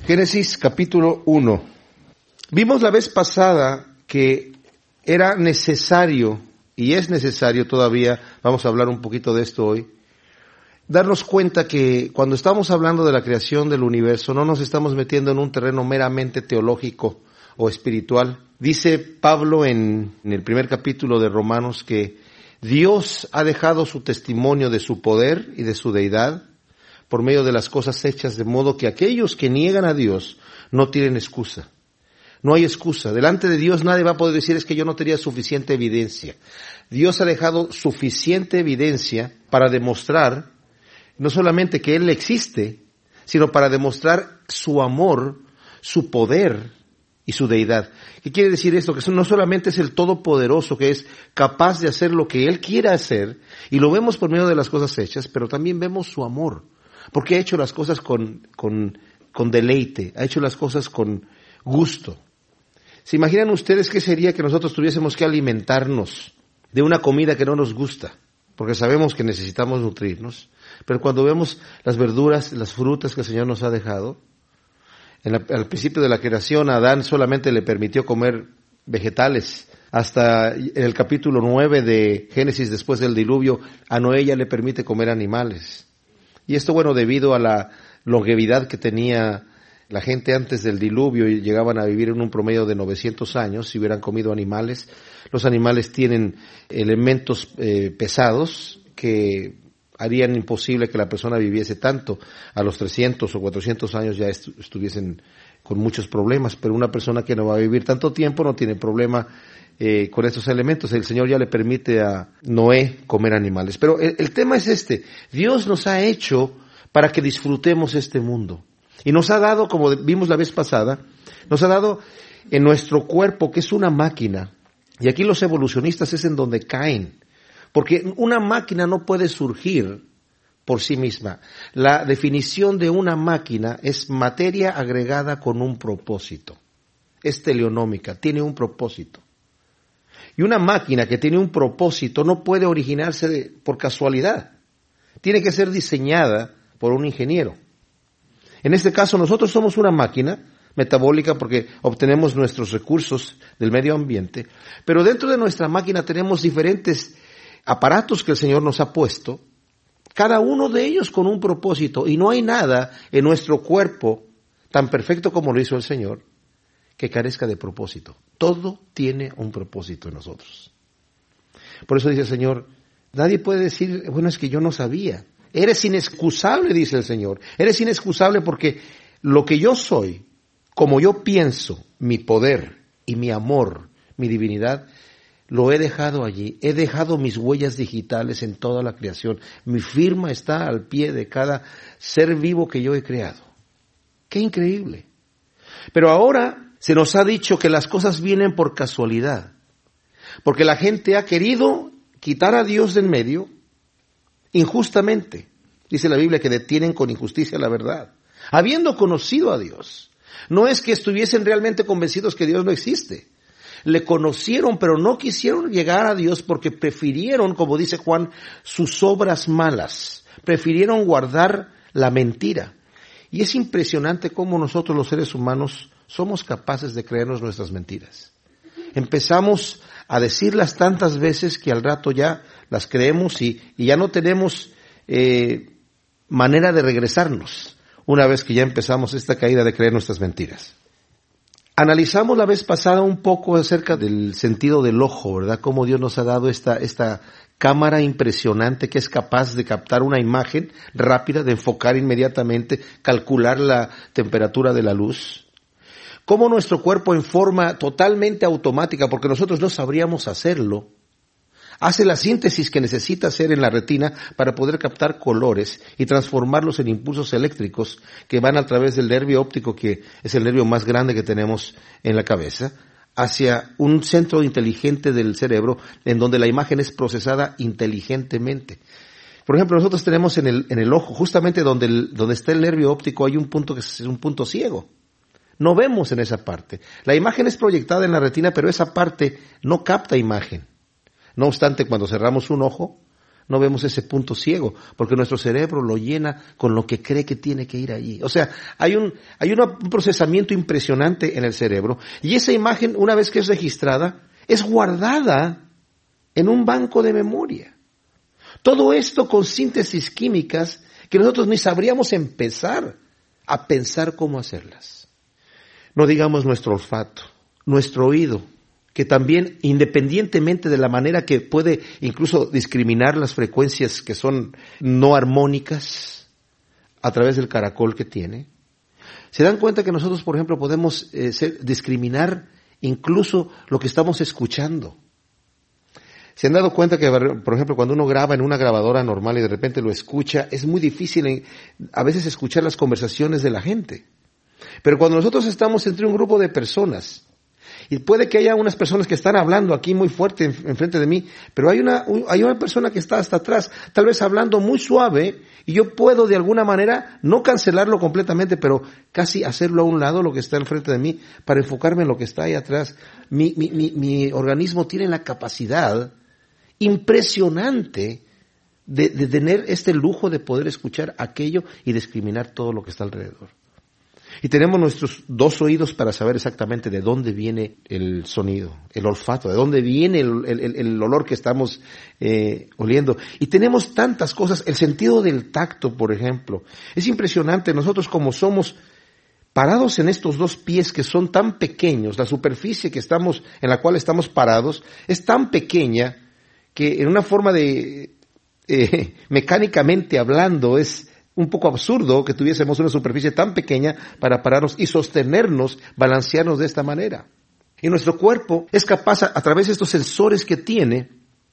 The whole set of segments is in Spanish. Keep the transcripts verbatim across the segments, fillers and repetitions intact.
Génesis capítulo uno. Vimos la vez pasada que era necesario, y es necesario todavía, vamos a hablar un poquito de esto hoy, darnos cuenta que cuando estamos hablando de la creación del universo, no nos estamos metiendo en un terreno meramente teológico o espiritual. Dice Pablo en, en el primer capítulo de Romanos que Dios ha dejado su testimonio de su poder y de su deidad por medio de las cosas hechas, de modo que aquellos que niegan a Dios no tienen excusa. No hay excusa. Delante de Dios nadie va a poder decir es que yo no tenía suficiente evidencia. Dios ha dejado suficiente evidencia para demostrar no solamente que Él existe, sino para demostrar su amor, su poder y su deidad. ¿Qué quiere decir esto? Que no solamente es el Todopoderoso, que es capaz de hacer lo que Él quiera hacer, y lo vemos por medio de las cosas hechas, pero también vemos su amor, porque ha hecho las cosas con, con, con deleite, ha hecho las cosas con gusto. ¿Se imaginan ustedes qué sería que nosotros tuviésemos que alimentarnos de una comida que no nos gusta? Porque sabemos que necesitamos nutrirnos, pero cuando vemos las verduras, las frutas que el Señor nos ha dejado, en la, al principio de la creación a Adán solamente le permitió comer vegetales. Hasta en el capítulo nueve de Génesis, después del diluvio, a Noé ya le permite comer animales. Y esto, bueno, debido a la longevidad que tenía la gente antes del diluvio, y llegaban a vivir en un promedio de novecientos años si hubieran comido animales. Los animales tienen elementos eh, pesados que harían imposible que la persona viviese tanto. A los trescientos o cuatrocientos años ya est- estuviesen con muchos problemas, pero una persona que no va a vivir tanto tiempo no tiene problema eh, con estos elementos. El Señor ya le permite a Noé comer animales. Pero el, el tema es este: Dios nos ha hecho para que disfrutemos este mundo. Y nos ha dado, como vimos la vez pasada, nos ha dado en nuestro cuerpo, que es una máquina. Y aquí los evolucionistas es en donde caen. Porque una máquina no puede surgir por sí misma. La definición de una máquina es materia agregada con un propósito. Es teleonómica, tiene un propósito. Y una máquina que tiene un propósito no puede originarse de, por casualidad. Tiene que ser diseñada por un ingeniero. En este caso nosotros somos una máquina metabólica porque obtenemos nuestros recursos del medio ambiente, pero dentro de nuestra máquina tenemos diferentes aparatos que el Señor nos ha puesto, cada uno de ellos con un propósito, y no hay nada en nuestro cuerpo tan perfecto como lo hizo el Señor que carezca de propósito. Todo tiene un propósito en nosotros. Por eso dice el Señor, nadie puede decir, bueno, es que yo no sabía. Eres inexcusable, dice el Señor. Eres inexcusable porque lo que yo soy, como yo pienso, mi poder y mi amor, mi divinidad, lo he dejado allí. He dejado mis huellas digitales en toda la creación. Mi firma está al pie de cada ser vivo que yo he creado. ¡Qué increíble! Pero ahora se nos ha dicho que las cosas vienen por casualidad. Porque la gente ha querido quitar a Dios de en medio injustamente. Dice la Biblia que detienen con injusticia la verdad, habiendo conocido a Dios. No es que estuviesen realmente convencidos que Dios no existe. Le conocieron, pero no quisieron llegar a Dios porque prefirieron, como dice Juan, sus obras malas. Prefirieron guardar la mentira. Y es impresionante cómo nosotros los seres humanos somos capaces de creernos nuestras mentiras. Empezamos a decirlas tantas veces que al rato ya las creemos y, y ya no tenemos eh, manera de regresarnos una vez que ya empezamos esta caída de creer nuestras mentiras. Analizamos la vez pasada un poco acerca del sentido del ojo, ¿verdad? Cómo Dios nos ha dado esta, esta cámara impresionante que es capaz de captar una imagen rápida, de enfocar inmediatamente, calcular la temperatura de la luz. Cómo nuestro cuerpo en forma totalmente automática, porque nosotros no sabríamos hacerlo, hace la síntesis que necesita hacer en la retina para poder captar colores y transformarlos en impulsos eléctricos que van a través del nervio óptico, que es el nervio más grande que tenemos en la cabeza, hacia un centro inteligente del cerebro en donde la imagen es procesada inteligentemente. Por ejemplo, nosotros tenemos en el, en el ojo, justamente donde, el, donde está el nervio óptico, hay un punto que es un punto ciego. No vemos en esa parte. La imagen es proyectada en la retina, pero esa parte no capta imagen. No obstante, cuando cerramos un ojo, no vemos ese punto ciego, porque nuestro cerebro lo llena con lo que cree que tiene que ir allí. O sea, hay un, hay una, un procesamiento impresionante en el cerebro, y esa imagen, una vez que es registrada, es guardada en un banco de memoria. Todo esto con síntesis químicas que nosotros ni sabríamos empezar a pensar cómo hacerlas. No digamos nuestro olfato, nuestro oído, que también, independientemente de la manera que puede incluso discriminar las frecuencias que son no armónicas a través del caracol que tiene, se dan cuenta que nosotros, por ejemplo, podemos eh, ser, discriminar incluso lo que estamos escuchando. ¿Se han dado cuenta que, por ejemplo, cuando uno graba en una grabadora normal y de repente lo escucha, es muy difícil en, a veces escuchar las conversaciones de la gente? Pero cuando nosotros estamos entre un grupo de personas, y puede que haya unas personas que están hablando aquí muy fuerte enfrente de mí, pero hay una, hay una persona que está hasta atrás, tal vez hablando muy suave, y yo puedo de alguna manera no cancelarlo completamente, pero casi hacerlo a un lado, lo que está enfrente de mí, para enfocarme en lo que está ahí atrás. Mi, mi, mi, mi organismo tiene la capacidad impresionante de, de tener este lujo de poder escuchar aquello y discriminar todo lo que está alrededor. Y tenemos nuestros dos oídos para saber exactamente de dónde viene el sonido, el olfato, de dónde viene el, el, el olor que estamos eh, oliendo. Y tenemos tantas cosas, el sentido del tacto, por ejemplo. Es impresionante, nosotros como somos parados en estos dos pies que son tan pequeños, la superficie que estamos, en la cual estamos parados, es tan pequeña que en una forma de, eh, mecánicamente hablando, es un poco absurdo que tuviésemos una superficie tan pequeña para pararnos y sostenernos, balancearnos de esta manera. Y nuestro cuerpo es capaz, a, a través de estos sensores que tiene,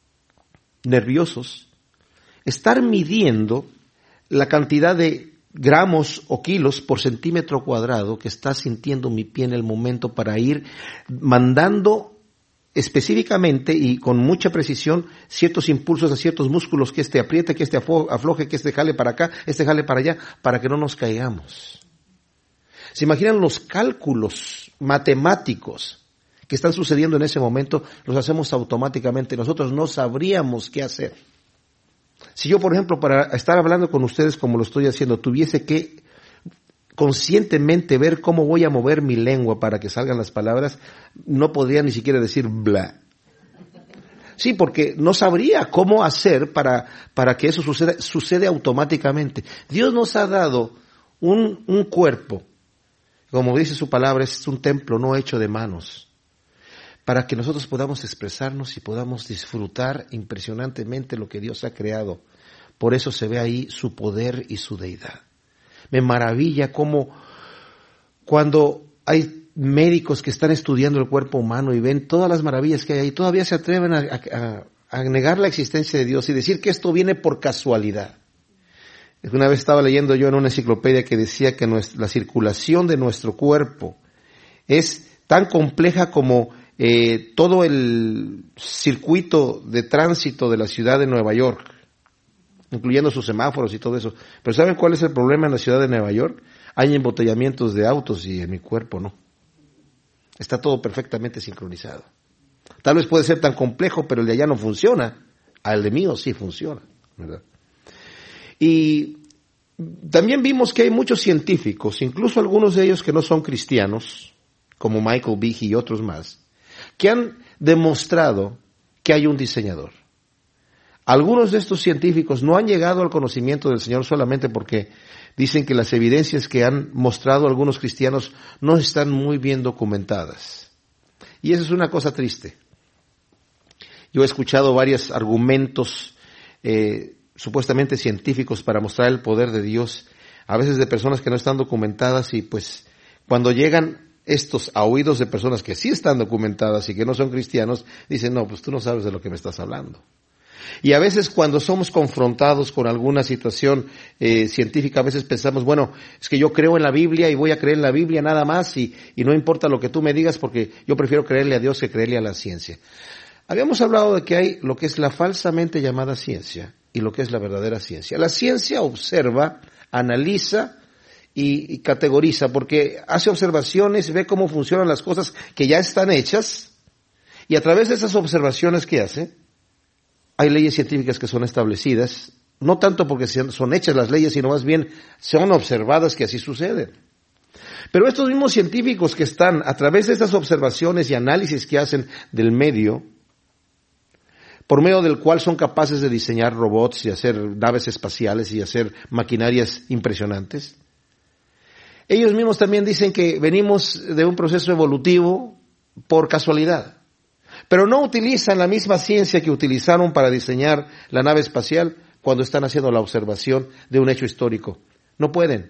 nerviosos, estar midiendo la cantidad de gramos o kilos por centímetro cuadrado que está sintiendo mi pie en el momento para ir mandando específicamente y con mucha precisión ciertos impulsos a ciertos músculos, que este apriete, que este afloje, que este jale para acá, este jale para allá, para que no nos caigamos. ¿Se imaginan los cálculos matemáticos que están sucediendo en ese momento? Los hacemos automáticamente, nosotros no sabríamos qué hacer. Si yo, por ejemplo, para estar hablando con ustedes como lo estoy haciendo, tuviese que conscientemente ver cómo voy a mover mi lengua para que salgan las palabras, no podría ni siquiera decir bla. Sí, porque no sabría cómo hacer para, para que eso suceda, sucede automáticamente. Dios nos ha dado un, un cuerpo, como dice su palabra, es un templo no hecho de manos, para que nosotros podamos expresarnos y podamos disfrutar impresionantemente lo que Dios ha creado. Por eso se ve ahí su poder y su deidad. Me maravilla cómo cuando hay médicos que están estudiando el cuerpo humano y ven todas las maravillas que hay ahí, todavía se atreven a, a, a negar la existencia de Dios y decir que esto viene por casualidad. Una vez estaba leyendo yo en una enciclopedia que decía que nuestra, la circulación de nuestro cuerpo es tan compleja como eh, todo el circuito de tránsito de la ciudad de Nueva York, incluyendo sus semáforos y todo eso. Pero ¿saben cuál es el problema en la ciudad de Nueva York? Hay embotellamientos de autos y en mi cuerpo no. Está todo perfectamente sincronizado. Tal vez puede ser tan complejo, pero el de allá no funciona. Al de mío sí funciona, ¿verdad? Y también vimos que hay muchos científicos, incluso algunos de ellos que no son cristianos, como Michael Behe y otros más, que han demostrado que hay un diseñador. Algunos de estos científicos no han llegado al conocimiento del Señor solamente porque dicen que las evidencias que han mostrado algunos cristianos no están muy bien documentadas. Y eso es una cosa triste. Yo he escuchado varios argumentos eh, supuestamente científicos para mostrar el poder de Dios, a veces de personas que no están documentadas, y pues cuando llegan estos a oídos de personas que sí están documentadas y que no son cristianos, dicen, no, pues tú no sabes de lo que me estás hablando. Y a veces cuando somos confrontados con alguna situación eh, científica, a veces pensamos, bueno, es que yo creo en la Biblia y voy a creer en la Biblia nada más y, y no importa lo que tú me digas porque yo prefiero creerle a Dios que creerle a la ciencia. Habíamos hablado de que hay lo que es la falsamente llamada ciencia y lo que es la verdadera ciencia. La ciencia observa, analiza y, y categoriza porque hace observaciones, ve cómo funcionan las cosas que ya están hechas y a través de esas observaciones que hace, hay leyes científicas que son establecidas, no tanto porque son hechas las leyes, sino más bien son observadas que así suceden. Pero estos mismos científicos que están, a través de estas observaciones y análisis que hacen del medio, por medio del cual son capaces de diseñar robots y hacer naves espaciales y hacer maquinarias impresionantes, ellos mismos también dicen que venimos de un proceso evolutivo por casualidad. Pero no utilizan la misma ciencia que utilizaron para diseñar la nave espacial cuando están haciendo la observación de un hecho histórico. No pueden.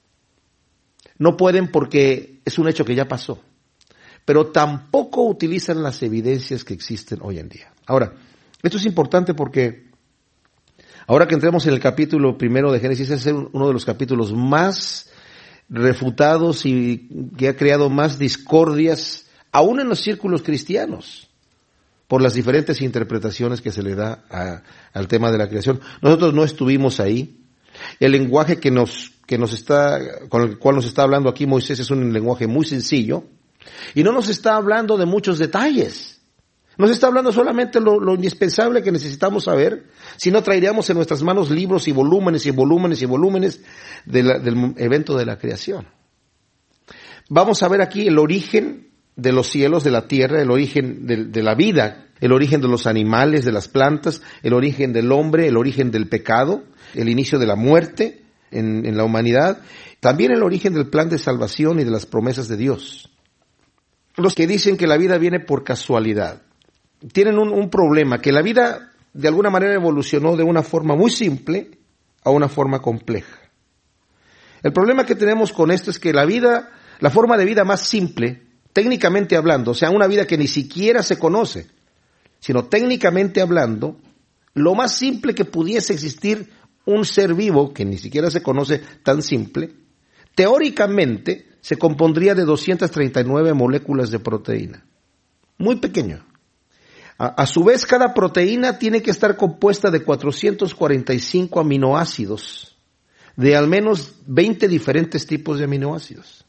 No pueden porque es un hecho que ya pasó. Pero tampoco utilizan las evidencias que existen hoy en día. Ahora, esto es importante porque ahora que entremos en el capítulo primero de Génesis, es uno de los capítulos más refutados y que ha creado más discordias, aún en los círculos cristianos, por las diferentes interpretaciones que se le da a, al tema de la creación. Nosotros no estuvimos ahí. El lenguaje que nos, que nos está, con el cual nos está hablando aquí Moisés es un lenguaje muy sencillo, y no nos está hablando de muchos detalles. Nos está hablando solamente lo, lo indispensable que necesitamos saber, si no traeríamos en nuestras manos libros y volúmenes y volúmenes y volúmenes de la, del evento de la creación. Vamos a ver aquí el origen de los cielos, de la tierra, el origen de, de la vida, el origen de los animales, de las plantas, el origen del hombre, el origen del pecado, el inicio de la muerte en, en la humanidad, también el origen del plan de salvación y de las promesas de Dios. Los que dicen que la vida viene por casualidad tienen un, un problema, que la vida de alguna manera evolucionó de una forma muy simple a una forma compleja. El problema que tenemos con esto es que la vida, la forma de vida más simple, técnicamente hablando, o sea, una vida que ni siquiera se conoce, sino técnicamente hablando, lo más simple que pudiese existir un ser vivo, que ni siquiera se conoce tan simple, teóricamente se compondría de doscientas treinta y nueve moléculas de proteína. Muy pequeño. A, a su vez, cada proteína tiene que estar compuesta de cuatrocientos cuarenta y cinco aminoácidos, de al menos veinte diferentes tipos de aminoácidos.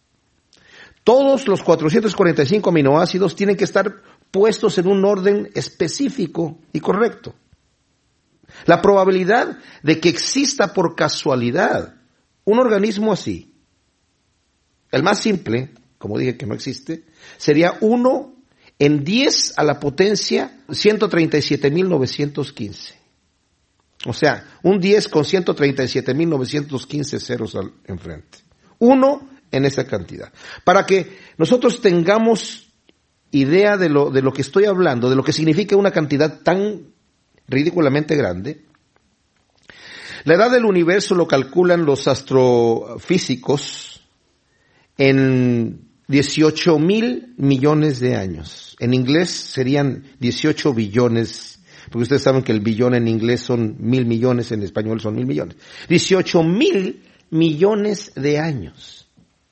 Todos los cuatrocientos cuarenta y cinco aminoácidos tienen que estar puestos en un orden específico y correcto. La probabilidad de que exista por casualidad un organismo así, el más simple, como dije que no existe, sería uno en diez a la potencia ciento treinta y siete mil novecientos quince. O sea, un diez con ciento treinta y siete mil novecientos quince ceros al enfrente. Uno en esa cantidad. Para que nosotros tengamos idea de lo, de lo que estoy hablando, de lo que significa una cantidad tan ridículamente grande, la edad del universo lo calculan los astrofísicos en dieciocho mil millones de años. En inglés serían dieciocho billones, porque ustedes saben que el billón en inglés son mil millones, en español son mil millones. dieciocho mil millones de años.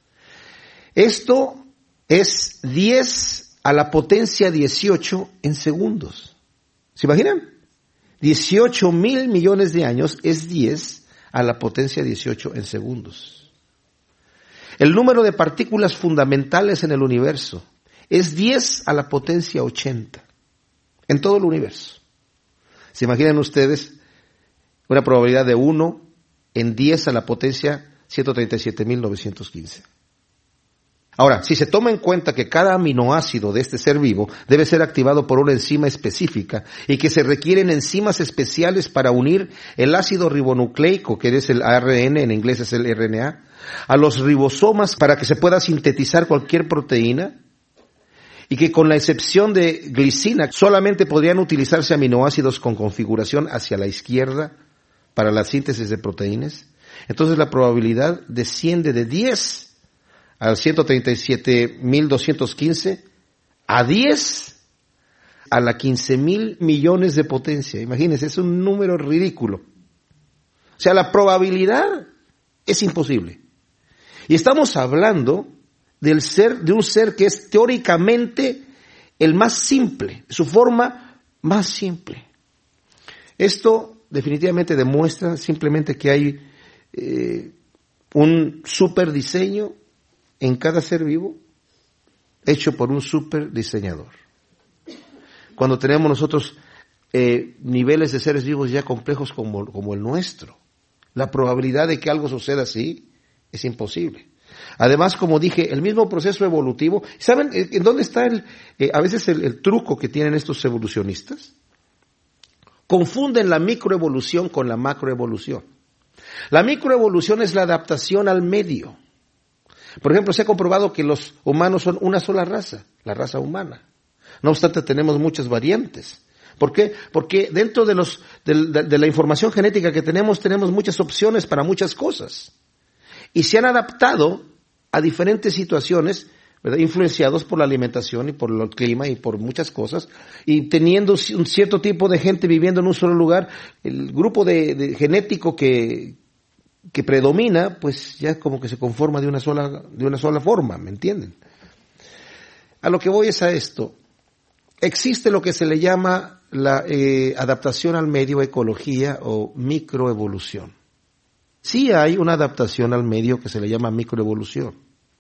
Esto es diez a la potencia dieciocho en segundos. ¿Se imaginan? dieciocho mil millones de años es diez a la potencia dieciocho en segundos. El número de partículas fundamentales en el universo es diez a la potencia ochenta en todo el universo. ¿Se imaginan ustedes una probabilidad de uno en diez a la potencia ciento treinta y siete mil novecientos quince? Ahora, si se toma en cuenta que cada aminoácido de este ser vivo debe ser activado por una enzima específica y que se requieren enzimas especiales para unir el ácido ribonucleico, que es el A R N, en inglés es el R N A, a los ribosomas para que se pueda sintetizar cualquier proteína, y que con la excepción de glicina solamente podrían utilizarse aminoácidos con configuración hacia la izquierda para la síntesis de proteínas, entonces la probabilidad desciende de diez al ciento treinta y siete mil doscientos quince a diez a la quince mil millones de potencia. Imagínense, es un número ridículo. O sea, la probabilidad es imposible. Y estamos hablando del ser, de un ser que es teóricamente el más simple, su forma más simple. Esto definitivamente demuestra simplemente que hay eh, un super diseño en cada ser vivo, hecho por un super diseñador. Cuando tenemos nosotros eh, niveles de seres vivos ya complejos como, como el nuestro. La probabilidad de que algo suceda así es imposible. Además, como dije, el mismo proceso evolutivo, ¿saben en dónde está el, eh, a veces el, el truco que tienen estos evolucionistas? Confunden la microevolución con la macroevolución. La microevolución es la adaptación al medio. Por ejemplo, se ha comprobado que los humanos son una sola raza, la raza humana. No obstante, tenemos muchas variantes. ¿Por qué? Porque dentro de, los, de, de, de la información genética que tenemos, tenemos muchas opciones para muchas cosas. Y se han adaptado a diferentes situaciones, ¿verdad?, influenciados por la alimentación y por el clima y por muchas cosas, y teniendo un cierto tipo de gente viviendo en un solo lugar, el grupo de, de genético que, que predomina, pues ya como que se conforma de una sola, de una sola forma, ¿me entienden? A lo que voy es a esto. Existe lo que se le llama la eh, adaptación al medio, ecología o microevolución. Sí hay una adaptación al medio que se le llama microevolución.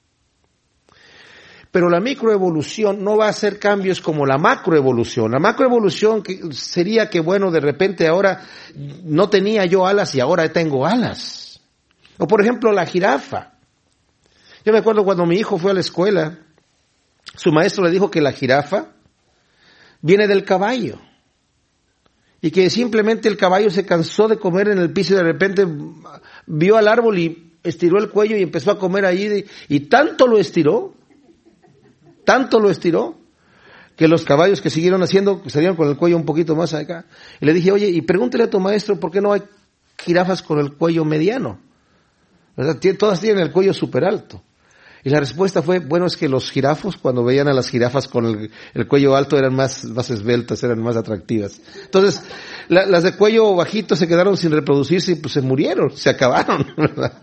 Pero la microevolución no va a hacer cambios como la macroevolución. La macroevolución sería que, bueno, de repente ahora no tenía yo alas y ahora tengo alas. O por ejemplo la jirafa. Yo me acuerdo cuando mi hijo fue a la escuela, su maestro le dijo que la jirafa viene del caballo. Y que simplemente el caballo se cansó de comer en el piso y de repente vio al árbol y estiró el cuello y empezó a comer ahí. Y tanto lo estiró, tanto lo estiró, que los caballos que siguieron haciendo salieron con el cuello un poquito más acá. Y le dije, oye, y pregúntale a tu maestro por qué no hay jirafas con el cuello mediano. ¿Verdad? Todas tienen el cuello súper alto. Y la respuesta fue, bueno, es que los jirafos, cuando veían a las jirafas con el, el cuello alto, eran más, más esbeltas, eran más atractivas. Entonces, la, las de cuello bajito se quedaron sin reproducirse y pues se murieron, se acabaron, ¿verdad?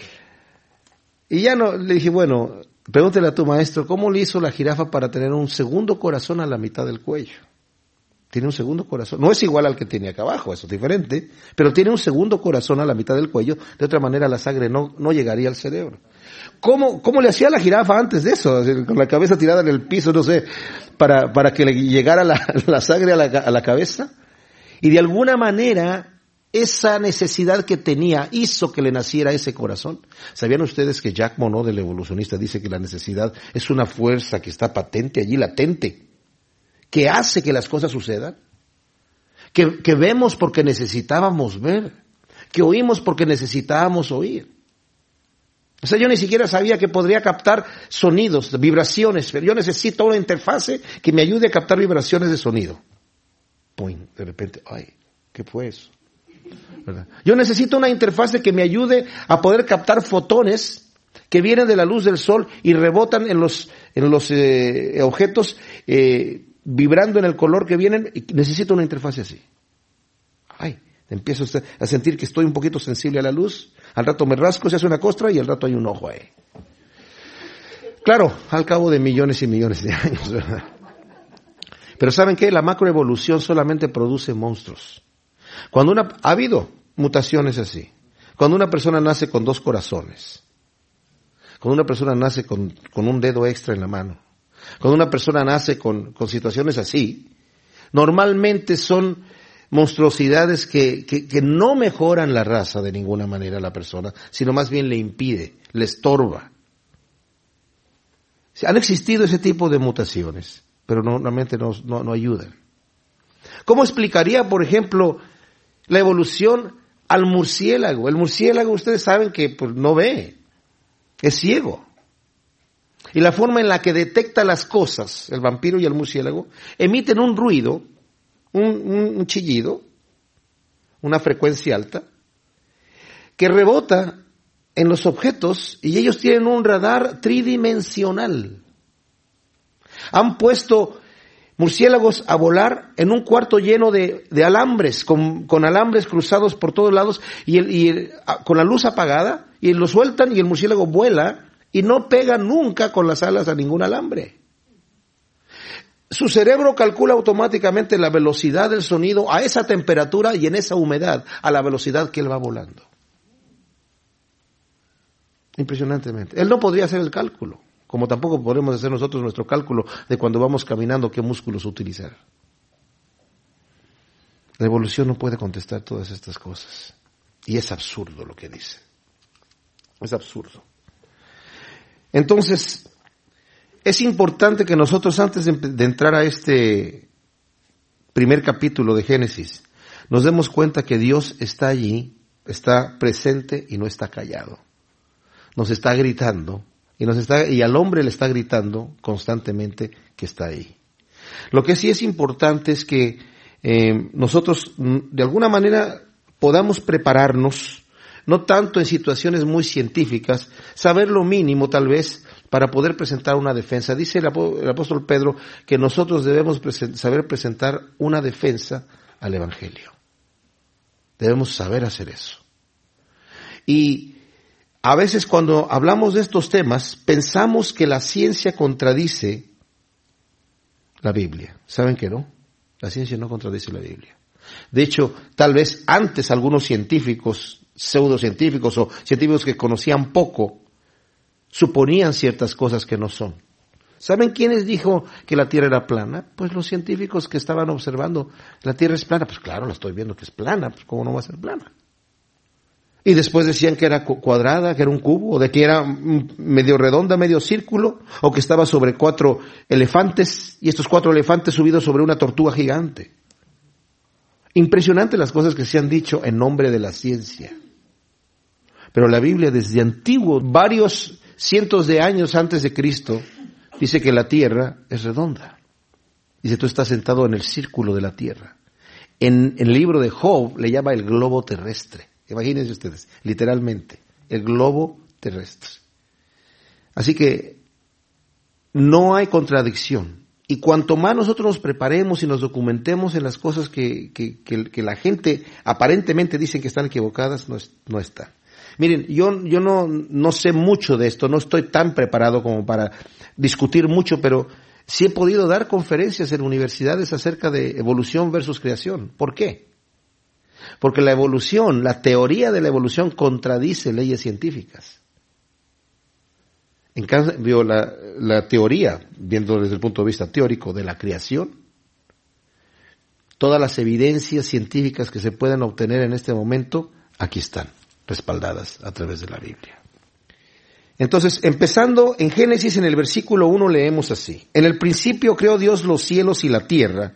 Y ya no, le dije, bueno, pregúntale a tu maestro, ¿cómo le hizo la jirafa para tener un segundo corazón a la mitad del cuello? Tiene un segundo corazón. No es igual al que tiene acá abajo, eso es diferente, pero tiene un segundo corazón a la mitad del cuello, de otra manera la sangre no, no llegaría al cerebro. ¿Cómo, cómo le hacía la jirafa antes de eso? Con la cabeza tirada en el piso, no sé, para, para que le llegara la, la sangre a la, a la cabeza. Y de alguna manera, esa necesidad que tenía hizo que le naciera ese corazón. ¿Sabían ustedes que Jacques Monod, el evolucionista, dice que la necesidad es una fuerza que está patente allí, latente, que hace que las cosas sucedan? Que, que vemos porque necesitábamos ver, que oímos porque necesitábamos oír. O sea, yo ni siquiera sabía que podría captar sonidos, vibraciones, pero yo necesito una interfase que me ayude a captar vibraciones de sonido. Pum, de repente, ay, ¿qué fue eso? ¿Verdad? Yo necesito una interfase que me ayude a poder captar fotones que vienen de la luz del sol y rebotan en los, en los eh, objetos, eh, vibrando en el color que vienen, y necesito una interfase así. Ay, empiezo a sentir que estoy un poquito sensible a la luz, al rato me rasco, se hace una costra y al rato hay un ojo ahí. Claro, al cabo de millones y millones de años, ¿verdad? Pero ¿saben qué? La macroevolución solamente produce monstruos. Cuando una, ha habido mutaciones así. Cuando una persona nace con dos corazones. Cuando una persona nace con, con un dedo extra en la mano. Cuando una persona nace con, con situaciones así, normalmente son monstruosidades que, que, que no mejoran la raza de ninguna manera a la persona, sino más bien le impide, le estorba. Han existido ese tipo de mutaciones, pero no, normalmente no, no, no ayudan. ¿Cómo explicaría, por ejemplo, la evolución al murciélago? El murciélago, ustedes saben que pues, no ve, es ciego. Y la forma en la que detecta las cosas, el vampiro y el murciélago, emiten un ruido, Un, un, un chillido, una frecuencia alta, que rebota en los objetos y ellos tienen un radar tridimensional. Han puesto murciélagos a volar en un cuarto lleno de, de alambres, con, con alambres cruzados por todos lados y, el, y el, con la luz apagada, y lo sueltan y el murciélago vuela y no pega nunca con las alas a ningún alambre. Su cerebro calcula automáticamente la velocidad del sonido a esa temperatura y en esa humedad, a la velocidad que él va volando. Impresionantemente. Él no podría hacer el cálculo, como tampoco podemos hacer nosotros nuestro cálculo de cuando vamos caminando qué músculos utilizar. La evolución no puede contestar todas estas cosas. Y es absurdo lo que dice. Es absurdo. Entonces, es importante que nosotros antes de, de entrar a este primer capítulo de Génesis, nos demos cuenta que Dios está allí, está presente y no está callado. Nos está gritando y nos está y al hombre le está gritando constantemente que está ahí. Lo que sí es importante es que eh, nosotros de alguna manera podamos prepararnos, no tanto en situaciones muy científicas, saber lo mínimo tal vez para poder presentar una defensa. Dice el, apó- el apóstol Pedro que nosotros debemos presen- saber presentar una defensa al Evangelio. Debemos saber hacer eso. Y a veces cuando hablamos de estos temas, pensamos que la ciencia contradice la Biblia. ¿Saben que no? La ciencia no contradice la Biblia. De hecho, tal vez antes algunos científicos, pseudocientíficos o científicos que conocían poco, suponían ciertas cosas que no son. ¿Saben quiénes dijo que la Tierra era plana? Pues los científicos que estaban observando, la Tierra es plana. Pues claro, la estoy viendo que es plana, pues ¿cómo no va a ser plana? Y después decían que era cuadrada, que era un cubo, o de que era medio redonda, medio círculo, o que estaba sobre cuatro elefantes, y estos cuatro elefantes subidos sobre una tortuga gigante. Impresionante las cosas que se han dicho en nombre de la ciencia. Pero la Biblia desde antiguo, varios cientos de años antes de Cristo, dice que la tierra es redonda. Dice, tú estás sentado en el círculo de la tierra. En, en el libro de Job le llama el globo terrestre. Imagínense ustedes, literalmente, el globo terrestre. Así que no hay contradicción. Y cuanto más nosotros nos preparemos y nos documentemos en las cosas que, que, que, que la gente aparentemente dice que están equivocadas, no, es, no están. Miren, yo, yo no, no sé mucho de esto, no estoy tan preparado como para discutir mucho, pero sí he podido dar conferencias en universidades acerca de evolución versus creación. ¿Por qué? Porque la evolución, la teoría de la evolución contradice leyes científicas. En cambio, la, la teoría, viendo desde el punto de vista teórico de la creación, todas las evidencias científicas que se puedan obtener en este momento, aquí están, respaldadas a través de la Biblia. Entonces, empezando en Génesis, en el versículo uno leemos así: en el principio creó Dios los cielos y la tierra,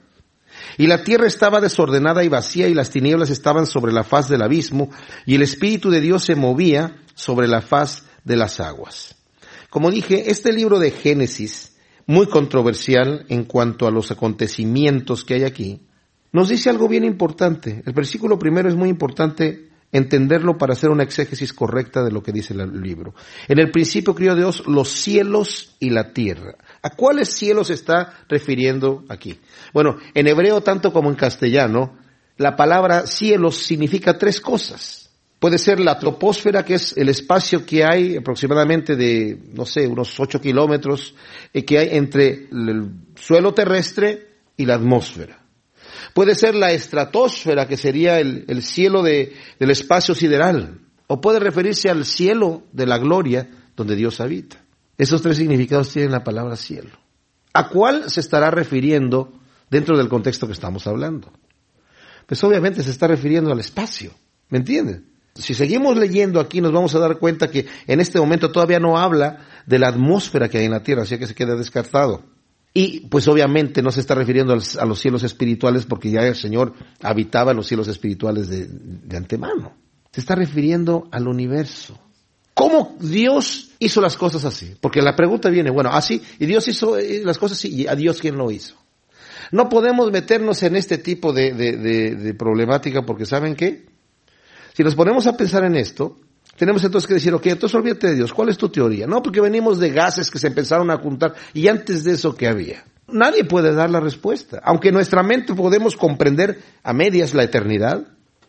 y la tierra estaba desordenada y vacía, y las tinieblas estaban sobre la faz del abismo, y el Espíritu de Dios se movía sobre la faz de las aguas. Como dije, este libro de Génesis, muy controversial en cuanto a los acontecimientos que hay aquí, nos dice algo bien importante. El versículo primero es muy importante entenderlo para hacer una exégesis correcta de lo que dice el libro. En el principio crió Dios los cielos y la tierra. ¿A cuáles cielos se está refiriendo aquí? Bueno, en hebreo tanto como en castellano, la palabra cielos significa tres cosas. Puede ser la troposfera, que es el espacio que hay aproximadamente de, no sé, unos ocho kilómetros, eh, que hay entre el suelo terrestre y la atmósfera. Puede ser la estratosfera, que sería el, el cielo de, del espacio sideral. O puede referirse al cielo de la gloria donde Dios habita. Esos tres significados tienen la palabra cielo. ¿A cuál se estará refiriendo dentro del contexto que estamos hablando? Pues obviamente se está refiriendo al espacio. ¿Me entienden? Si seguimos leyendo aquí nos vamos a dar cuenta que en este momento todavía no habla de la atmósfera que hay en la tierra, así que se queda descartado. Y pues obviamente no se está refiriendo a los cielos espirituales porque ya el Señor habitaba en los cielos espirituales de, de antemano. Se está refiriendo al universo. ¿Cómo Dios hizo las cosas así? Porque la pregunta viene, bueno, así, y Dios hizo las cosas así, ¿y a Dios quién lo hizo? No podemos meternos en este tipo de, de, de, de problemática porque ¿saben qué? Si nos ponemos a pensar en esto, tenemos entonces que decir, ok, entonces olvídate de Dios, ¿cuál es tu teoría? No, porque venimos de gases que se empezaron a juntar, y antes de eso, ¿qué había? Nadie puede dar la respuesta. Aunque en nuestra mente podemos comprender a medias la eternidad,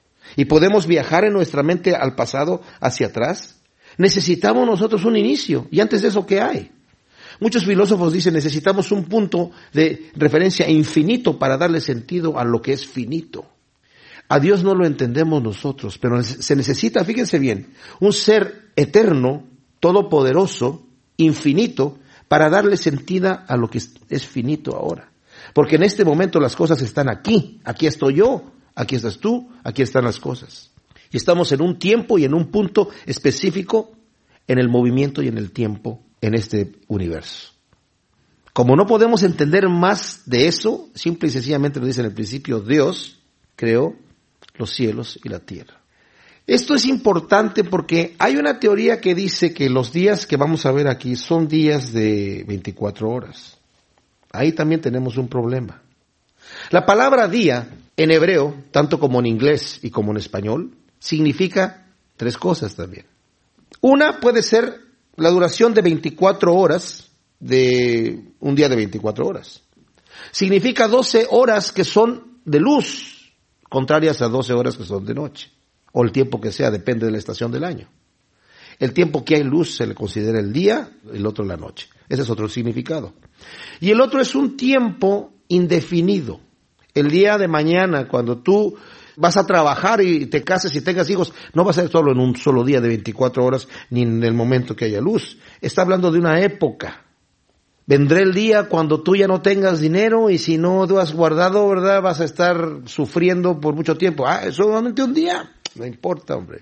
y podemos viajar en nuestra mente al pasado, hacia atrás, necesitamos nosotros un inicio, y antes de eso, ¿qué hay? Muchos filósofos dicen, necesitamos un punto de referencia infinito para darle sentido a lo que es finito. A Dios no lo entendemos nosotros, pero se necesita, fíjense bien, un ser eterno, todopoderoso, infinito, para darle sentido a lo que es finito ahora. Porque en este momento las cosas están aquí, aquí estoy yo, aquí estás tú, aquí están las cosas. Y estamos en un tiempo y en un punto específico en el movimiento y en el tiempo en este universo. Como no podemos entender más de eso, simple y sencillamente lo dice en el principio, Dios creó los cielos y la tierra. Esto es importante porque hay una teoría que dice que los días que vamos a ver aquí son días de veinticuatro horas. Ahí también tenemos un problema. La palabra día en hebreo, tanto como en inglés y como en español, significa tres cosas también. Una puede ser la duración de veinticuatro horas de un día de veinticuatro horas. Significa doce horas que son de luz, contrarias a doce horas que son de noche. O el tiempo que sea, depende de la estación del año. El tiempo que hay luz se le considera el día, el otro la noche. Ese es otro significado. Y el otro es un tiempo indefinido. El día de mañana, cuando tú vas a trabajar y te cases y tengas hijos, no va a ser solo en un solo día de veinticuatro horas, ni en el momento que haya luz. Está hablando de una época. Vendrá el día cuando tú ya no tengas dinero y si no tú has guardado, ¿verdad? Vas a estar sufriendo por mucho tiempo. Ah, es solamente un día. No importa, hombre.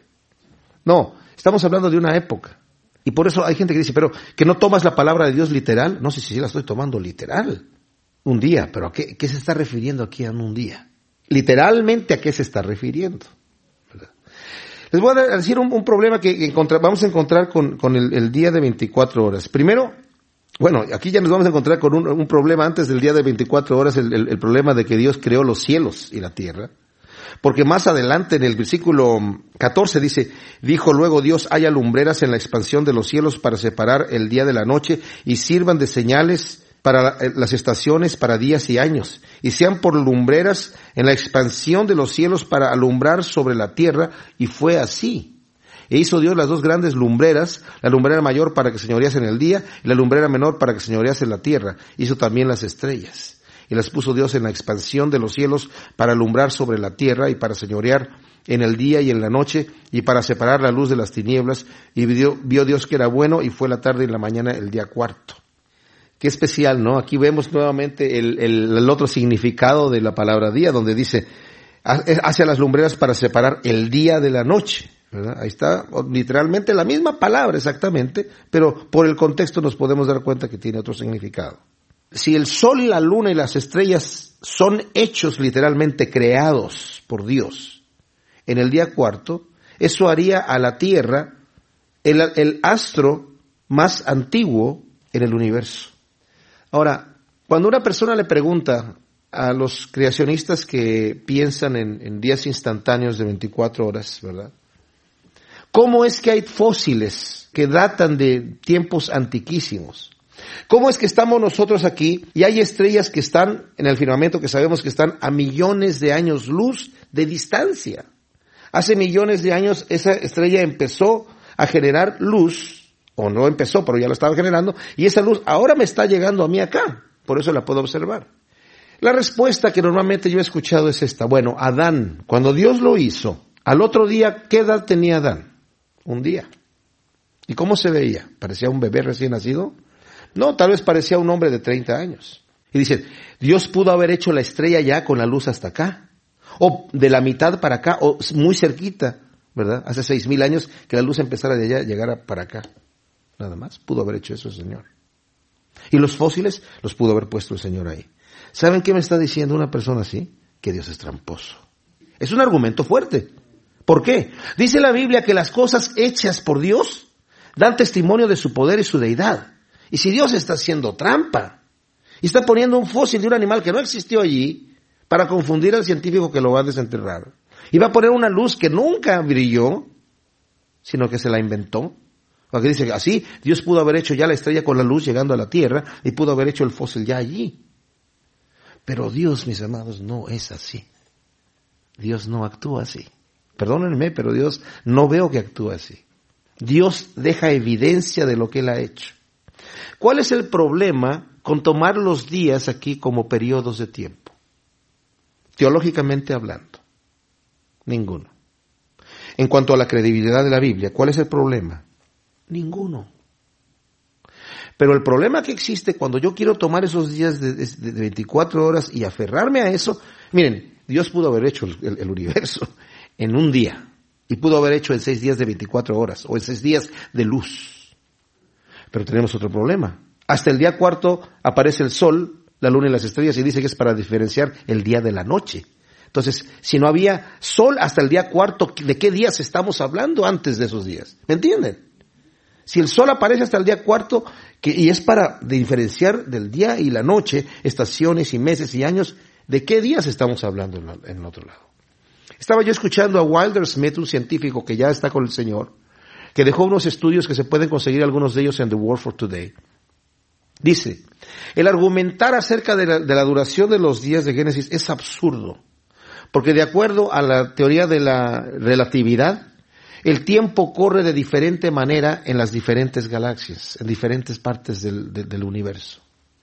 No, estamos hablando de una época. Y por eso hay gente que dice, pero que no tomas la palabra de Dios literal. No sé si sí la estoy tomando literal. Un día, pero ¿a qué, qué se está refiriendo aquí en un día? Literalmente, ¿a qué se está refiriendo? ¿Verdad? Les voy a decir un, un problema que encontra, vamos a encontrar con, con el, el día de veinticuatro horas. Primero, bueno, aquí ya nos vamos a encontrar con un, un problema antes del día de veinticuatro horas, el, el, el problema de que Dios creó los cielos y la tierra. Porque más adelante en el versículo catorce dice, dijo luego Dios, haya lumbreras en la expansión de los cielos para separar el día de la noche y sirvan de señales para las estaciones, para días y años, y sean por lumbreras en la expansión de los cielos para alumbrar sobre la tierra, y fue así. E hizo Dios las dos grandes lumbreras, la lumbrera mayor para que señorease en el día, y la lumbrera menor para que señorease en la tierra. Hizo también las estrellas. Y las puso Dios en la expansión de los cielos para alumbrar sobre la tierra y para señorear en el día y en la noche y para separar la luz de las tinieblas. Y vio, vio Dios que era bueno y fue la tarde y la mañana el día cuarto. Qué especial, ¿no? Aquí vemos nuevamente el, el, el otro significado de la palabra día, donde dice, hace las lumbreras para separar el día de la noche, ¿verdad? Ahí está literalmente la misma palabra exactamente, pero por el contexto nos podemos dar cuenta que tiene otro significado. Si el sol, la luna y las estrellas son hechos literalmente creados por Dios en el día cuarto, eso haría a la Tierra el, el astro más antiguo en el universo. Ahora, cuando una persona le pregunta a los creacionistas que piensan en, en días instantáneos de veinticuatro horas, ¿verdad? ¿Cómo es que hay fósiles que datan de tiempos antiquísimos? ¿Cómo es que estamos nosotros aquí y hay estrellas que están en el firmamento que sabemos que están a millones de años luz de distancia? Hace millones de años esa estrella empezó a generar luz, o no empezó, pero ya lo estaba generando, y esa luz ahora me está llegando a mí acá, por eso la puedo observar. La respuesta que normalmente yo he escuchado es esta: bueno, Adán, cuando Dios lo hizo, al otro día, ¿qué edad tenía Adán? Un día. ¿Y cómo se veía? ¿Parecía un bebé recién nacido? No, tal vez parecía un hombre de treinta años. Y dicen, Dios pudo haber hecho la estrella ya con la luz hasta acá, o de la mitad para acá, o muy cerquita, ¿verdad? Hace seis mil años que la luz empezara de allá y llegara para acá. Nada más, pudo haber hecho eso el Señor. Y los fósiles los pudo haber puesto el Señor ahí. ¿Saben qué me está diciendo una persona así? Que Dios es tramposo. Es un argumento fuerte. ¿Por qué? Dice la Biblia que las cosas hechas por Dios dan testimonio de su poder y su deidad. Y si Dios está haciendo trampa y está poniendo un fósil de un animal que no existió allí para confundir al científico que lo va a desenterrar, y va a poner una luz que nunca brilló, sino que se la inventó, porque dice que así Dios pudo haber hecho ya la estrella con la luz llegando a la tierra y pudo haber hecho el fósil ya allí. Pero Dios, mis amados, no es así. Dios no actúa así. Perdónenme, pero Dios no veo que actúa así. Dios deja evidencia de lo que Él ha hecho. ¿Cuál es el problema con tomar los días aquí como periodos de tiempo? Teológicamente hablando, ninguno. En cuanto a la credibilidad de la Biblia, ¿cuál es el problema? Ninguno. Pero el problema que existe cuando yo quiero tomar esos días de, de, de veinticuatro horas y aferrarme a eso, miren, Dios pudo haber hecho el, el, el universo en un día y pudo haber hecho en seis días de veinticuatro horas o en seis días de luz. Pero tenemos otro problema. Hasta el día cuarto aparece el sol, la luna y las estrellas y dice que es para diferenciar el día de la noche. Entonces, si no había sol hasta el día cuarto, ¿de qué días estamos hablando antes de esos días? ¿Me entienden? Si el sol aparece hasta el día cuarto, que, y es para diferenciar del día y la noche, estaciones y meses y años, ¿de qué días estamos hablando en, la, en el otro lado? Estaba yo escuchando a Wilder Smith, un científico que ya está con el Señor, que dejó unos estudios que se pueden conseguir, algunos de ellos en The Word for Today. Dice, el argumentar acerca de la, de la duración de los días de Génesis es absurdo, porque de acuerdo a la teoría de la relatividad, el tiempo corre de diferente manera en las diferentes galaxias, en diferentes partes del, de, del universo.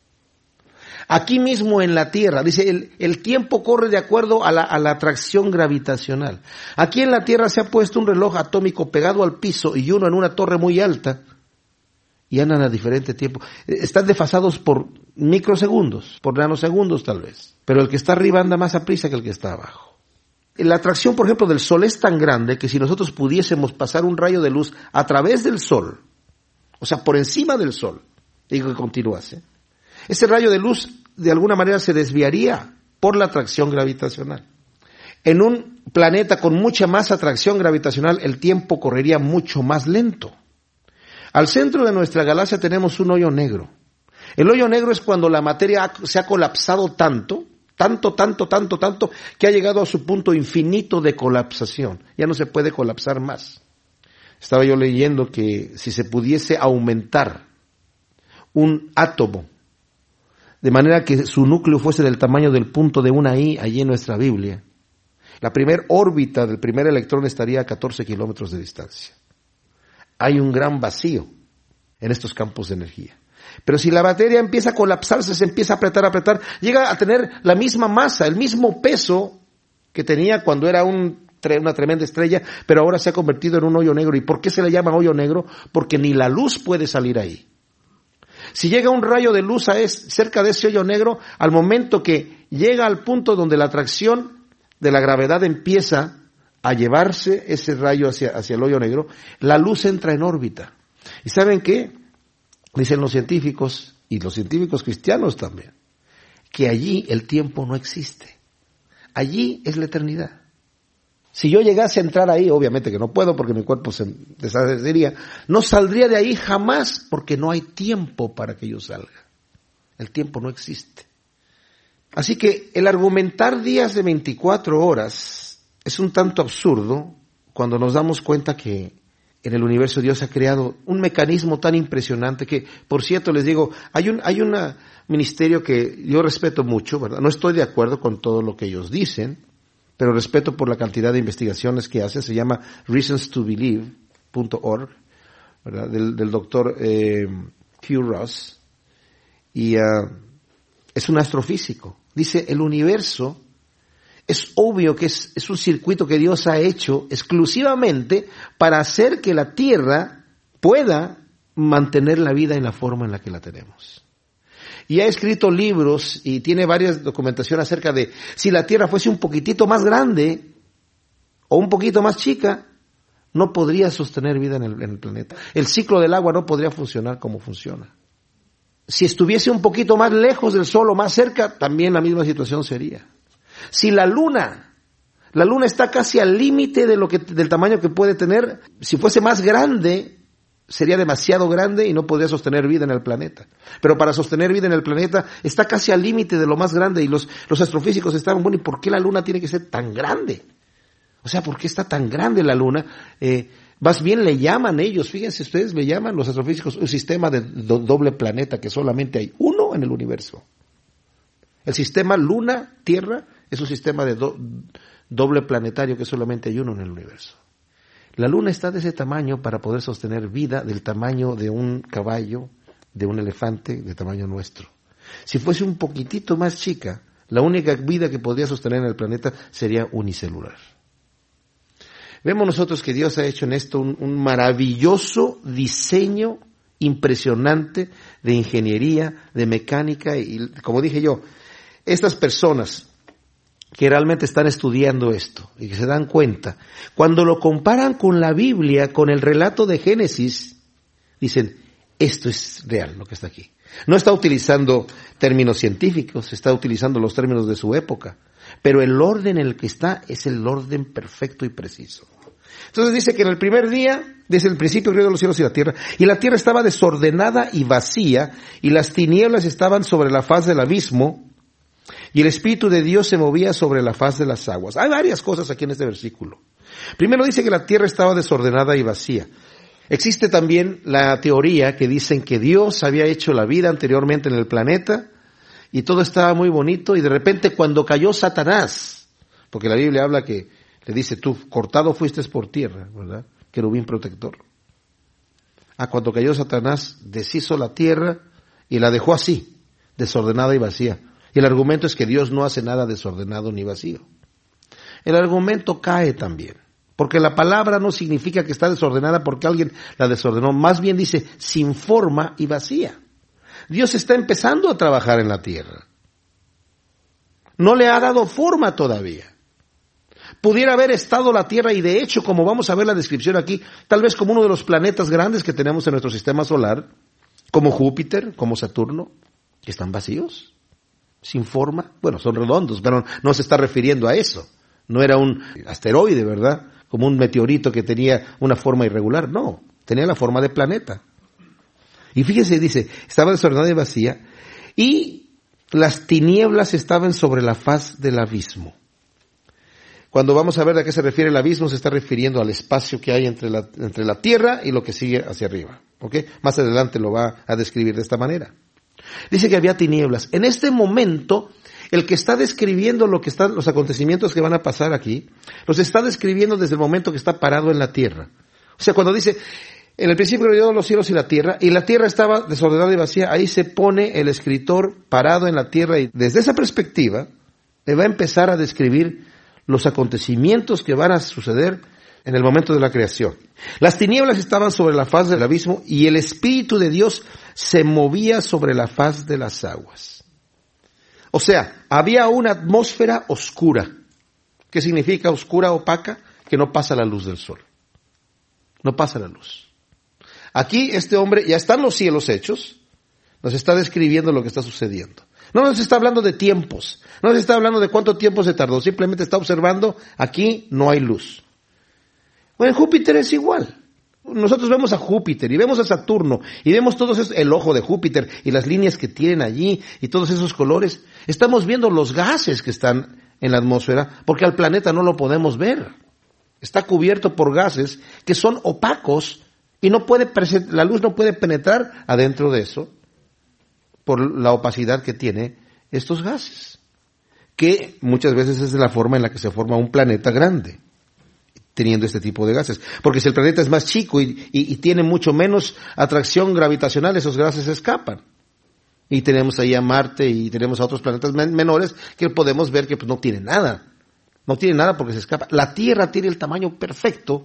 Aquí mismo en la Tierra, dice, el, el tiempo corre de acuerdo a la, a la atracción gravitacional. Aquí en la Tierra se ha puesto un reloj atómico pegado al piso y uno en una torre muy alta y andan a diferente tiempo. Están desfasados por microsegundos, por nanosegundos tal vez. Pero el que está arriba anda más a prisa que el que está abajo. La atracción, por ejemplo, del Sol es tan grande que si nosotros pudiésemos pasar un rayo de luz a través del Sol, o sea, por encima del Sol, digo que continuase, ese rayo de luz de alguna manera se desviaría por la atracción gravitacional. En un planeta con mucha más atracción gravitacional, el tiempo correría mucho más lento. Al centro de nuestra galaxia tenemos un hoyo negro. El hoyo negro es cuando la materia se ha colapsado tanto, tanto, tanto, tanto, tanto, que ha llegado a su punto infinito de colapsación. Ya no se puede colapsar más. Estaba yo leyendo que si se pudiese aumentar un átomo, de manera que su núcleo fuese del tamaño del punto de una I allí en nuestra Biblia, la primera órbita del primer electrón estaría a catorce kilómetros de distancia. Hay un gran vacío en estos campos de energía. Pero si la materia empieza a colapsarse, se empieza a apretar, a apretar, llega a tener la misma masa, el mismo peso que tenía cuando era un, una tremenda estrella, pero ahora se ha convertido en un hoyo negro. ¿Y por qué se le llama hoyo negro? Porque ni la luz puede salir ahí. Si llega un rayo de luz a es, cerca de ese hoyo negro, al momento que llega al punto donde la atracción de la gravedad empieza a llevarse ese rayo hacia, hacia el hoyo negro, la luz entra en órbita. ¿Y saben qué? Dicen los científicos, y los científicos cristianos también, que allí el tiempo no existe. Allí es la eternidad. Si yo llegase a entrar ahí, obviamente que no puedo porque mi cuerpo se deshacería, no saldría de ahí jamás porque no hay tiempo para que yo salga. El tiempo no existe. Así que el argumentar días de veinticuatro horas es un tanto absurdo cuando nos damos cuenta que en el universo Dios ha creado un mecanismo tan impresionante que, por cierto, les digo, hay un hay un ministerio que yo respeto mucho, ¿verdad? No estoy de acuerdo con todo lo que ellos dicen, pero respeto por la cantidad de investigaciones que hacen. Se llama reasons to believe punto org, ¿verdad? Del, del doctor eh, Hugh Ross, y uh, es un astrofísico. Dice, el universo es obvio que es, es un circuito que Dios ha hecho exclusivamente para hacer que la Tierra pueda mantener la vida en la forma en la que la tenemos. Y ha escrito libros y tiene varias documentaciones acerca de si la Tierra fuese un poquitito más grande o un poquito más chica, no podría sostener vida en el, en el planeta. El ciclo del agua no podría funcionar como funciona. Si estuviese un poquito más lejos del Sol o más cerca, también la misma situación sería. Si la luna, la luna está casi al límite de lo que, del tamaño que puede tener, si fuese más grande, sería demasiado grande y no podría sostener vida en el planeta. Pero para sostener vida en el planeta está casi al límite de lo más grande y los, los astrofísicos estaban, bueno, ¿y por qué la luna tiene que ser tan grande? O sea, ¿por qué está tan grande la luna? Eh, más bien le llaman ellos, fíjense ustedes, le llaman los astrofísicos un sistema de do, doble planeta, que solamente hay uno en el universo. El sistema Luna-Tierra es un sistema de do, doble planetario que solamente hay uno en el universo. La luna está de ese tamaño para poder sostener vida del tamaño de un caballo, de un elefante, de tamaño nuestro. Si fuese un poquitito más chica, la única vida que podría sostener en el planeta sería unicelular. Vemos nosotros que Dios ha hecho en esto un, un maravilloso diseño impresionante de ingeniería, de mecánica y, como dije yo, estas personas que realmente están estudiando esto y que se dan cuenta, cuando lo comparan con la Biblia, con el relato de Génesis, dicen, esto es real lo que está aquí. No está utilizando términos científicos, está utilizando los términos de su época, pero el orden en el que está es el orden perfecto y preciso. Entonces dice que en el primer día, desde el principio creó los cielos y la tierra, y la tierra estaba desordenada y vacía, y las tinieblas estaban sobre la faz del abismo, y el Espíritu de Dios se movía sobre la faz de las aguas. Hay varias cosas aquí en este versículo. Primero dice que la tierra estaba desordenada y vacía. Existe también la teoría que dicen que Dios había hecho la vida anteriormente en el planeta y todo estaba muy bonito y de repente cuando cayó Satanás, porque la Biblia habla que le dice tú, cortado fuiste por tierra, ¿verdad? Querubín protector. Ah, cuando cayó Satanás deshizo la tierra y la dejó así, desordenada y vacía. Y el argumento es que Dios no hace nada desordenado ni vacío. El argumento cae también. Porque la palabra no significa que está desordenada porque alguien la desordenó. Más bien dice, sin forma y vacía. Dios está empezando a trabajar en la tierra. No le ha dado forma todavía. Pudiera haber estado la tierra y de hecho, como vamos a ver la descripción aquí, tal vez como uno de los planetas grandes que tenemos en nuestro sistema solar, como Júpiter, como Saturno, que están vacíos, sin forma. Bueno, son redondos, pero no se está refiriendo a eso. No era un asteroide, ¿verdad? Como un meteorito que tenía una forma irregular. No, tenía la forma de planeta. Y fíjese, dice, estaba desordenada y vacía, y las tinieblas estaban sobre la faz del abismo. Cuando vamos a ver a qué se refiere el abismo, se está refiriendo al espacio que hay entre la, entre la tierra y lo que sigue hacia arriba. ¿Ok? Más adelante lo va a describir de esta manera. Dice que había tinieblas. En este momento, el que está describiendo lo que están, los acontecimientos que van a pasar aquí, los está describiendo desde el momento que está parado en la tierra. O sea, cuando dice, en el principio creó los cielos y la tierra, y la tierra estaba desordenada y vacía, ahí se pone el escritor parado en la tierra, y desde esa perspectiva, le va a empezar a describir los acontecimientos que van a suceder en el momento de la creación. Las tinieblas estaban sobre la faz del abismo, y el Espíritu de Dios se movía sobre la faz de las aguas. O sea, había una atmósfera oscura. ¿Qué significa oscura, opaca? Que no pasa la luz del sol. No pasa la luz. Aquí este hombre, ya están los cielos hechos, nos está describiendo lo que está sucediendo. No nos está hablando de tiempos, no nos está hablando de cuánto tiempo se tardó, simplemente está observando, aquí no hay luz. Bueno, en Júpiter es igual. Nosotros vemos a Júpiter y vemos a Saturno y vemos todo eso, el ojo de Júpiter y las líneas que tienen allí y todos esos colores. Estamos viendo los gases que están en la atmósfera porque al planeta no lo podemos ver. Está cubierto por gases que son opacos y no puede, la luz no puede penetrar adentro de eso por la opacidad que tiene estos gases, que muchas veces es la forma en la que se forma un planeta grande, teniendo este tipo de gases. Porque si el planeta es más chico y, y, y tiene mucho menos atracción gravitacional, esos gases escapan. Y tenemos ahí a Marte y tenemos a otros planetas men- menores que podemos ver que pues, no tienen nada. No tienen nada porque se escapa. La Tierra tiene el tamaño perfecto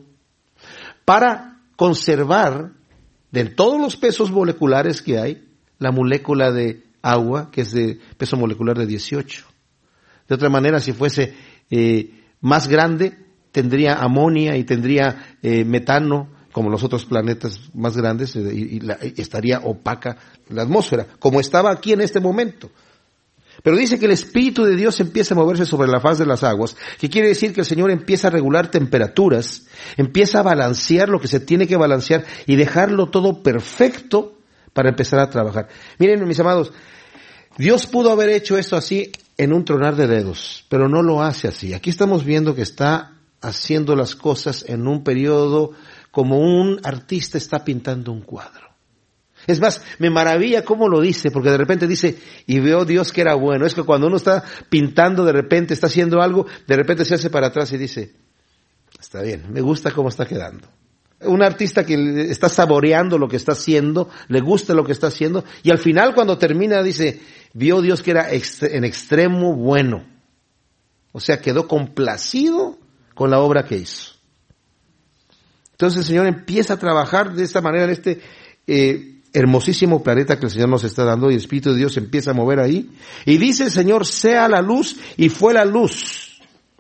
para conservar de todos los pesos moleculares que hay, la molécula de agua, que es de peso molecular de dieciocho. De otra manera, si fuese eh, más grande, tendría amonia y tendría eh, metano, como los otros planetas más grandes, eh, y, y, la, y estaría opaca la atmósfera, como estaba aquí en este momento. Pero dice que el Espíritu de Dios empieza a moverse sobre la faz de las aguas, que quiere decir que el Señor empieza a regular temperaturas, empieza a balancear lo que se tiene que balancear y dejarlo todo perfecto para empezar a trabajar. Miren, mis amados, Dios pudo haber hecho esto así en un tronar de dedos, pero no lo hace así. Aquí estamos viendo que está haciendo las cosas en un periodo como un artista está pintando un cuadro. Es más, me maravilla cómo lo dice, porque de repente dice, y veo Dios que era bueno. Es que cuando uno está pintando, de repente está haciendo algo, de repente se hace para atrás y dice, está bien, me gusta cómo está quedando. Un artista que está saboreando lo que está haciendo, le gusta lo que está haciendo, y al final cuando termina dice, vio Dios que era en extremo bueno. O sea, quedó complacido con la obra que hizo. Entonces el Señor empieza a trabajar de esta manera en este, eh, hermosísimo planeta que el Señor nos está dando, y el Espíritu de Dios se empieza a mover ahí. Y dice el Señor, sea la luz, y fue la luz.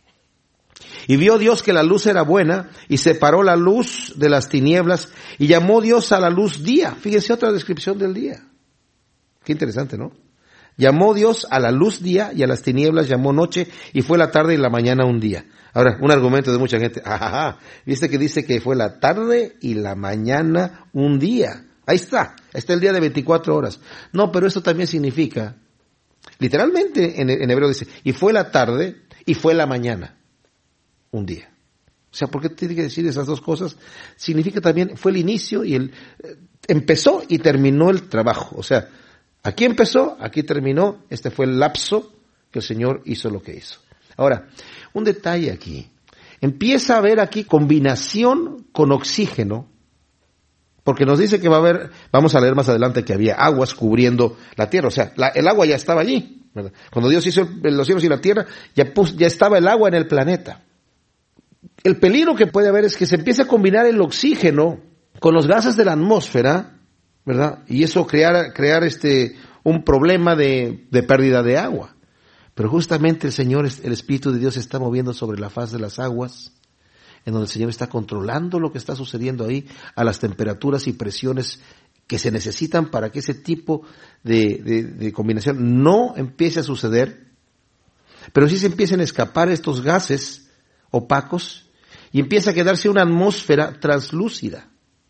Y vio Dios que la luz era buena, y separó la luz de las tinieblas, y llamó Dios a la luz día. Fíjense otra descripción del día. Qué interesante, ¿no? Llamó Dios a la luz día, y a las tinieblas llamó noche, y fue la tarde y la mañana un día. Ahora, un argumento de mucha gente. Ajá, ¿viste que dice que fue la tarde y la mañana un día? Ahí está, está el día de veinticuatro horas. No, pero esto también significa, literalmente en, en hebreo dice, y fue la tarde y fue la mañana un día. O sea, ¿por qué tiene que decir esas dos cosas? Significa también, fue el inicio y el, eh, empezó y terminó el trabajo. O sea, aquí empezó, aquí terminó, este fue el lapso que el Señor hizo lo que hizo. Ahora, un detalle aquí. Empieza a haber aquí combinación con oxígeno, porque nos dice que va a haber, vamos a leer más adelante que había aguas cubriendo la tierra. O sea, la, el agua ya estaba allí, ¿verdad? Cuando Dios hizo los cielos y la tierra, ya, pus, ya estaba el agua en el planeta. El peligro que puede haber es que se empiece a combinar el oxígeno con los gases de la atmósfera, ¿verdad? Y eso crear, crear este, un problema de, de pérdida de agua. Pero justamente el Señor, el Espíritu de Dios se está moviendo sobre la faz de las aguas, en donde el Señor está controlando lo que está sucediendo ahí a las temperaturas y presiones que se necesitan para que ese tipo de, de, de combinación no empiece a suceder, pero sí se empiecen a escapar estos gases opacos y empieza a quedarse una atmósfera translúcida,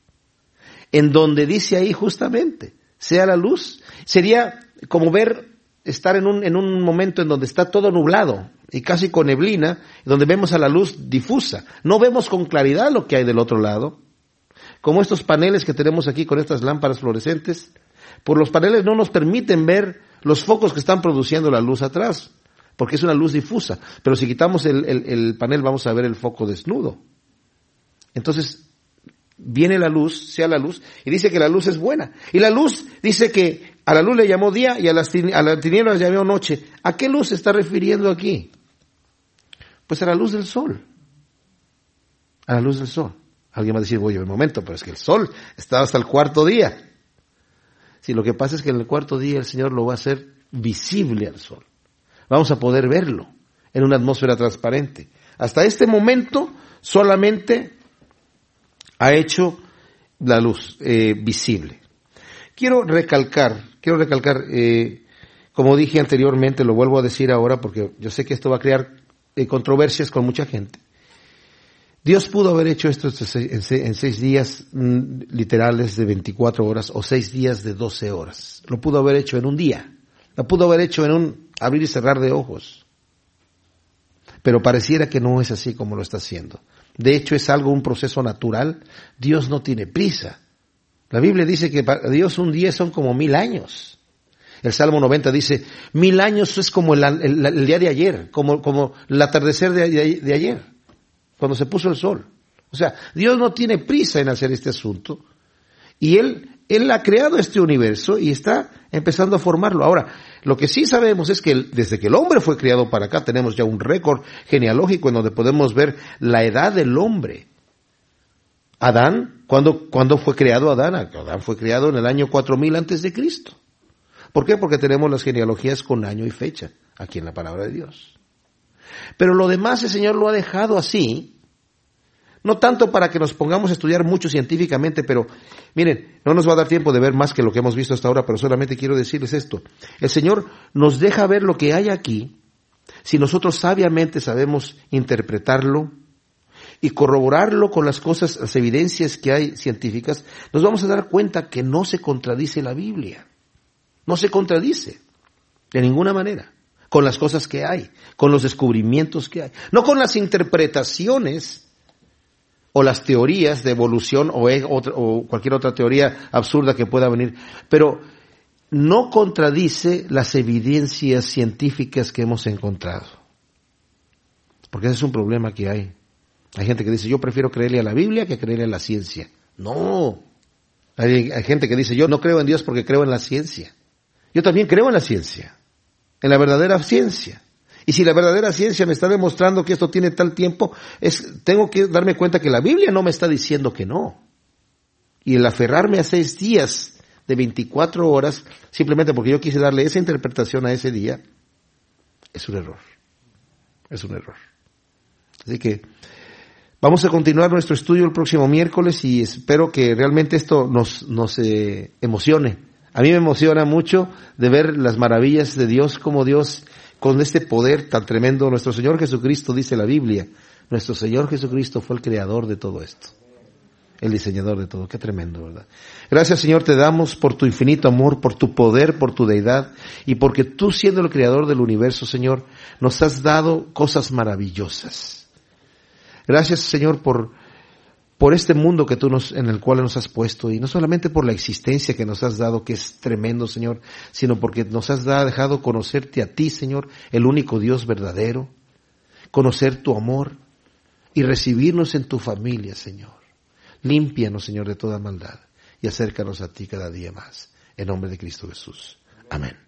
en donde dice ahí justamente, sea la luz. Sería como ver, estar en un, en un momento en donde está todo nublado y casi con neblina, donde vemos a la luz difusa. No vemos con claridad lo que hay del otro lado. Como estos paneles que tenemos aquí con estas lámparas fluorescentes, por los paneles no nos permiten ver los focos que están produciendo la luz atrás, porque es una luz difusa. Pero si quitamos el, el, el panel vamos a ver el foco desnudo. Entonces, viene la luz, sea la luz, y dice que la luz es buena. Y la luz dice que a la luz le llamó día y a las tin- a la tinieblas llamó noche. ¿A qué luz se está refiriendo aquí? Pues a la luz del sol. A la luz del sol. Alguien va a decir, oye, un momento, pero es que el sol está hasta el cuarto día. Sí, lo que pasa es que en el cuarto día el Señor lo va a hacer visible al sol. Vamos a poder verlo en una atmósfera transparente. Hasta este momento solamente ha hecho la luz eh, visible. Quiero recalcar, quiero recalcar, eh, como dije anteriormente, lo vuelvo a decir ahora porque yo sé que esto va a crear eh, controversias con mucha gente. Dios pudo haber hecho esto en seis días mm, literales de veinticuatro horas o seis días de doce horas. Lo pudo haber hecho en un día. Lo pudo haber hecho en un abrir y cerrar de ojos. Pero pareciera que no es así como lo está haciendo. De hecho, es algo, un proceso natural. Dios no tiene prisa. La Biblia dice que para Dios un día son como mil años. El Salmo noventa dice, mil años es como el, el, el día de ayer, como, como el atardecer de, de, de ayer, cuando se puso el sol. O sea, Dios no tiene prisa en hacer este asunto. Y Él, Él ha creado este universo y está empezando a formarlo. Ahora, lo que sí sabemos es que el, desde que el hombre fue creado para acá, tenemos ya un récord genealógico en donde podemos ver la edad del hombre. Adán, ¿cuándo, ¿cuándo fue creado Adán? Adán fue creado en el año cuatro mil antes de Cristo. ¿Por qué? Porque tenemos las genealogías con año y fecha, aquí en la palabra de Dios. Pero lo demás el Señor lo ha dejado así, no tanto para que nos pongamos a estudiar mucho científicamente, pero miren, no nos va a dar tiempo de ver más que lo que hemos visto hasta ahora, pero solamente quiero decirles esto. El Señor nos deja ver lo que hay aquí, si nosotros sabiamente sabemos interpretarlo y corroborarlo con las cosas, las evidencias que hay científicas, nos vamos a dar cuenta que no se contradice la Biblia. No se contradice de ninguna manera con las cosas que hay, con los descubrimientos que hay, no con las interpretaciones o las teorías de evolución o, otra, o cualquier otra teoría absurda que pueda venir, pero no contradice las evidencias científicas que hemos encontrado. Porque ese es un problema que hay. Hay gente que dice, yo prefiero creerle a la Biblia que creerle a la ciencia. No. Hay, hay gente que dice, yo no creo en Dios porque creo en la ciencia. Yo también creo en la ciencia, en la verdadera ciencia. Y si la verdadera ciencia me está demostrando que esto tiene tal tiempo, es, tengo que darme cuenta que la Biblia no me está diciendo que no. Y el aferrarme a seis días de veinticuatro horas, simplemente porque yo quise darle esa interpretación a ese día, es un error. Es un error. Así que vamos a continuar nuestro estudio el próximo miércoles y espero que realmente esto nos, nos eh, emocione. A mí me emociona mucho de ver las maravillas de Dios, como Dios, con este poder tan tremendo, nuestro Señor Jesucristo, dice la Biblia, nuestro Señor Jesucristo fue el creador de todo esto. El diseñador de todo. Qué tremendo, ¿verdad? Gracias, Señor, te damos por tu infinito amor, por tu poder, por tu deidad, y porque tú, siendo el creador del universo, Señor, nos has dado cosas maravillosas. Gracias, Señor, por, por este mundo que tú nos, en el cual nos has puesto, y no solamente por la existencia que nos has dado, que es tremendo, Señor, sino porque nos has dado, dejado conocerte a ti, Señor, el único Dios verdadero, conocer tu amor y recibirnos en tu familia, Señor. Límpianos, Señor, de toda maldad y acércanos a ti cada día más. En nombre de Cristo Jesús. Amén.